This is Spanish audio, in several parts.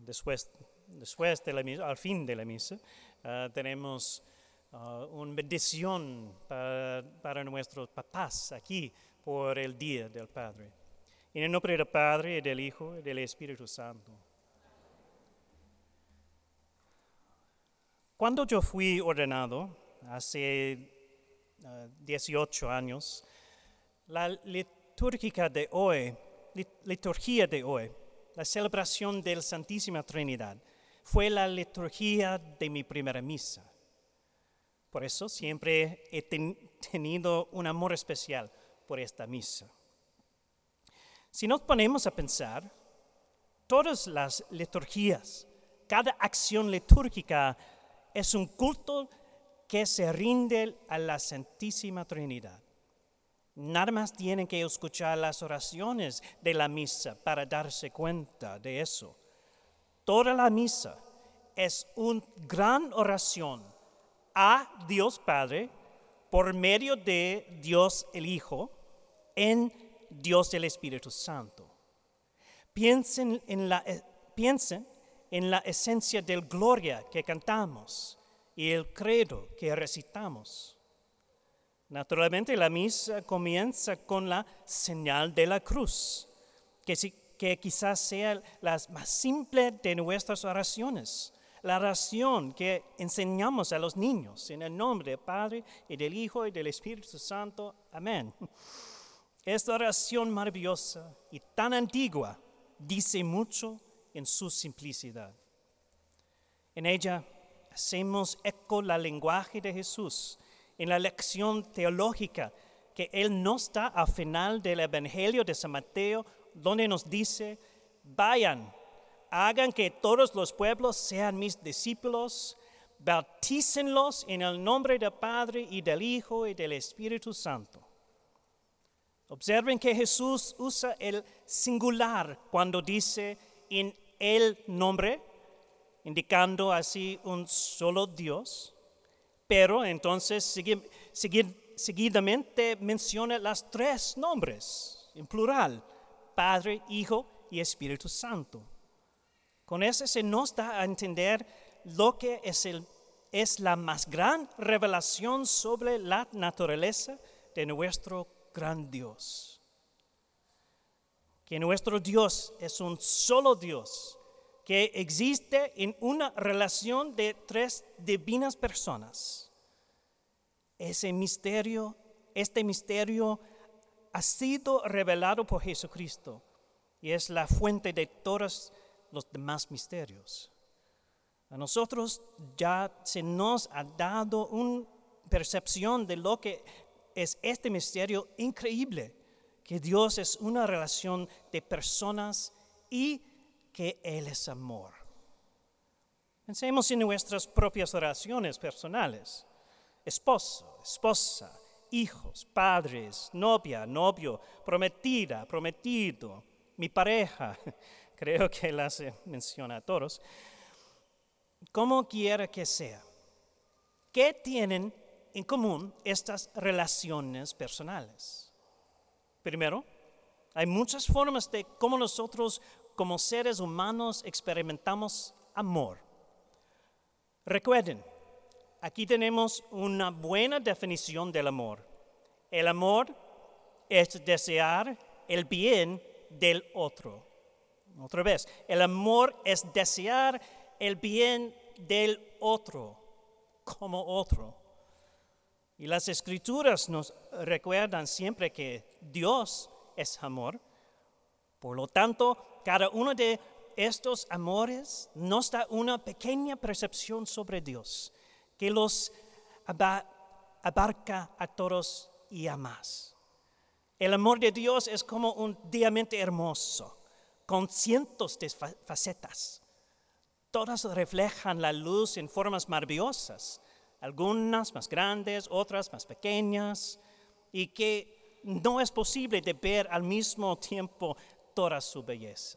después de la misa, al fin de la misa, tenemos una bendición para nuestros papás aquí por el Día del Padre. En el nombre del Padre, y del Hijo, y del Espíritu Santo. Cuando yo fui ordenado, hace 18 años, la liturgia de hoy, la celebración de la Santísima Trinidad, fue la liturgia de mi primera misa. Por eso siempre he tenido un amor especial por esta misa. Si nos ponemos a pensar, todas las liturgias, cada acción litúrgica es un culto que se rinde a la Santísima Trinidad. Nada más tienen que escuchar las oraciones de la misa para darse cuenta de eso. Toda la misa es una gran oración a Dios Padre por medio de Dios el Hijo en Dios el Espíritu Santo. Piensen en la esencia del gloria que cantamos y el credo que recitamos. Naturalmente, la misa comienza con la señal de la cruz, que quizás sea la más simple de nuestras oraciones. La oración que enseñamos a los niños en el nombre del Padre y del Hijo y del Espíritu Santo. Amén. Esta oración maravillosa y tan antigua dice mucho en su simplicidad. En ella hacemos eco al lenguaje de Jesús en la lección teológica que Él nos da al final del Evangelio de San Mateo, donde nos dice: vayan, hagan que todos los pueblos sean mis discípulos, bautícenlos en el nombre del Padre y del Hijo y del Espíritu Santo. Observen que Jesús usa el singular cuando dice en el nombre, indicando así un solo Dios, pero entonces seguidamente menciona los tres nombres en plural: Padre, Hijo y Espíritu Santo. Con eso se nos da a entender lo que es la más gran revelación sobre la naturaleza de nuestro gran Dios. Que nuestro Dios es un solo Dios que existe en una relación de tres divinas personas. Este misterio ha sido revelado por Jesucristo y es la fuente de todos los demás misterios. A nosotros ya se nos ha dado una percepción de lo que es este misterio increíble, que Dios es una relación de personas y que Él es amor. Pensemos en nuestras propias oraciones personales: esposo, esposa, hijos, padres, novia, novio, prometida, prometido, mi pareja. Creo que las menciona a todos. Como quiera que sea, ¿qué tienen en común estas relaciones personales? Primero, hay muchas formas de cómo nosotros como seres humanos experimentamos amor. Recuerden, aquí tenemos una buena definición del amor. El amor es desear el bien del otro. Otra vez, el amor es desear el bien del otro, como otro. Y las Escrituras nos recuerdan siempre que Dios es amor. Por lo tanto, cada uno de estos amores nos da una pequeña percepción sobre Dios, que los abarca a todos y a más. El amor de Dios es como un diamante hermoso, con cientos de facetas. Todas reflejan la luz en formas maravillosas, algunas más grandes, otras más pequeñas, y que no es posible de ver al mismo tiempo toda su belleza.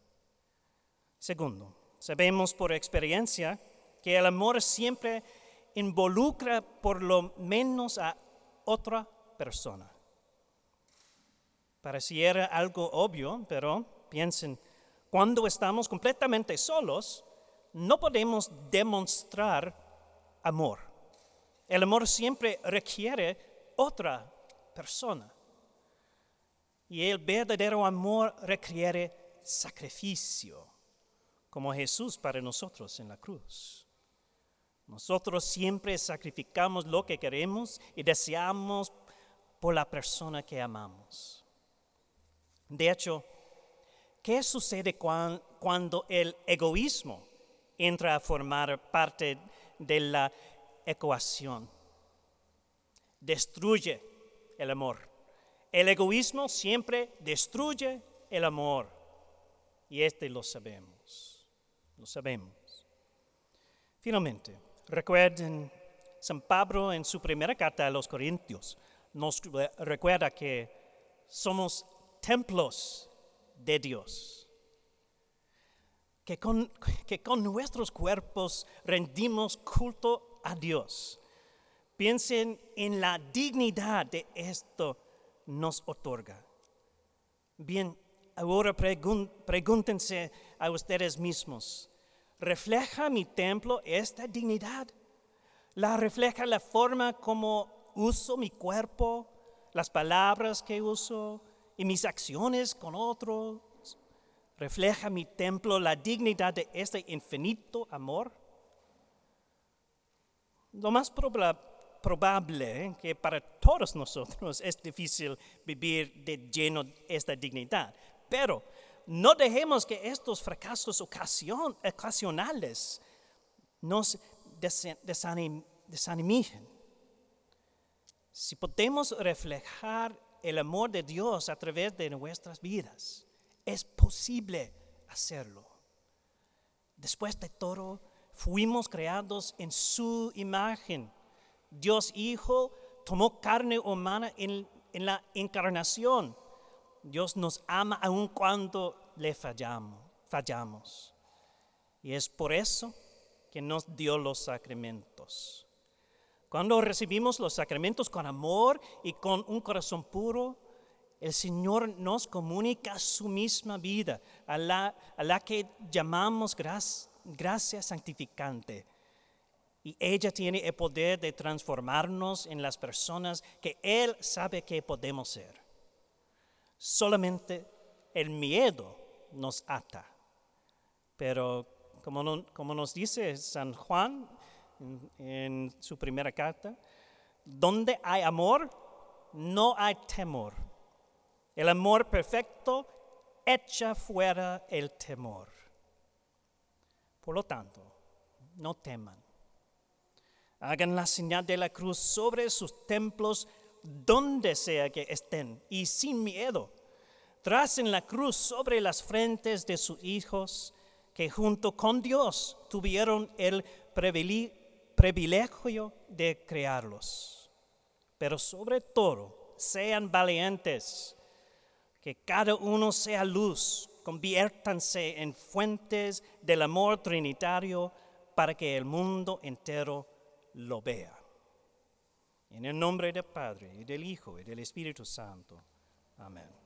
Segundo, sabemos por experiencia que el amor siempre involucra por lo menos a otra persona. Pareciera algo obvio, pero piensen, Cuando estamos completamente solos, no podemos demostrar amor. El amor siempre requiere otra persona. Y el verdadero amor requiere sacrificio, como Jesús para nosotros en la cruz. Nosotros siempre sacrificamos lo que queremos y deseamos por la persona que amamos. De hecho, ¿qué sucede cuando el egoísmo entra a formar parte de la ecuación? Destruye el amor. El egoísmo siempre destruye el amor. Y lo sabemos. Lo sabemos. Finalmente, recuerden, San Pablo en su primera carta a los Corintios nos recuerda que somos templos de Dios. Que con nuestros cuerpos rendimos culto a Dios. Piensen en la dignidad de esto nos otorga. Bien, ahora pregúntense a ustedes mismos, ¿refleja mi templo esta dignidad? ¿La refleja la forma como uso mi cuerpo, las palabras que uso y mis acciones con otros? ¿Refleja mi templo la dignidad de este infinito amor? Lo más probable que para todos nosotros es difícil vivir de lleno esta dignidad, pero no dejemos que estos fracasos ocasionales nos desanimen. Si podemos reflejar el amor de Dios a través de nuestras vidas, es posible hacerlo. Después de todo, fuimos creados en su imagen. Dios Hijo tomó carne humana en la encarnación. Dios nos ama aun cuando le fallamos. Y es por eso que nos dio los sacramentos. Cuando recibimos los sacramentos con amor y con un corazón puro, el Señor nos comunica su misma vida, a la que llamamos gracia santificante. Y ella tiene el poder de transformarnos en las personas que Él sabe que podemos ser. Solamente el miedo nos ata. Pero como nos dice San Juan en su primera carta, donde hay amor, no hay temor. El amor perfecto echa fuera el temor. Por lo tanto, no teman. Hagan la señal de la cruz sobre sus templos donde sea que estén y sin miedo. Tracen la cruz sobre las frentes de sus hijos que junto con Dios tuvieron el privilegio de crearlos. Pero sobre todo, sean valientes. Que cada uno sea luz, conviértanse en fuentes del amor trinitario para que el mundo entero lo vea. En el nombre del Padre, y del Hijo, y del Espíritu Santo. Amén.